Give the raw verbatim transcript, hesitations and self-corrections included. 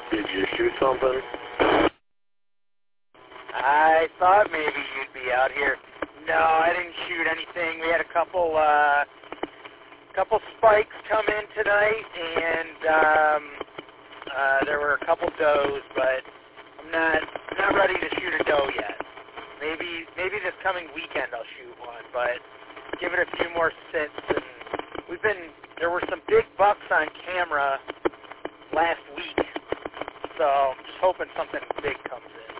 Did you shoot something? I thought maybe you'd be out here. No, I didn't shoot anything. We had a couple, uh, couple spikes come in tonight, and um, uh, there were a couple does, but I'm not not ready to shoot a doe yet. Maybe maybe this coming weekend I'll shoot one, but give it a few more sits. And we've been there were some big bucks on camera last week, so I'm just hoping something big comes in.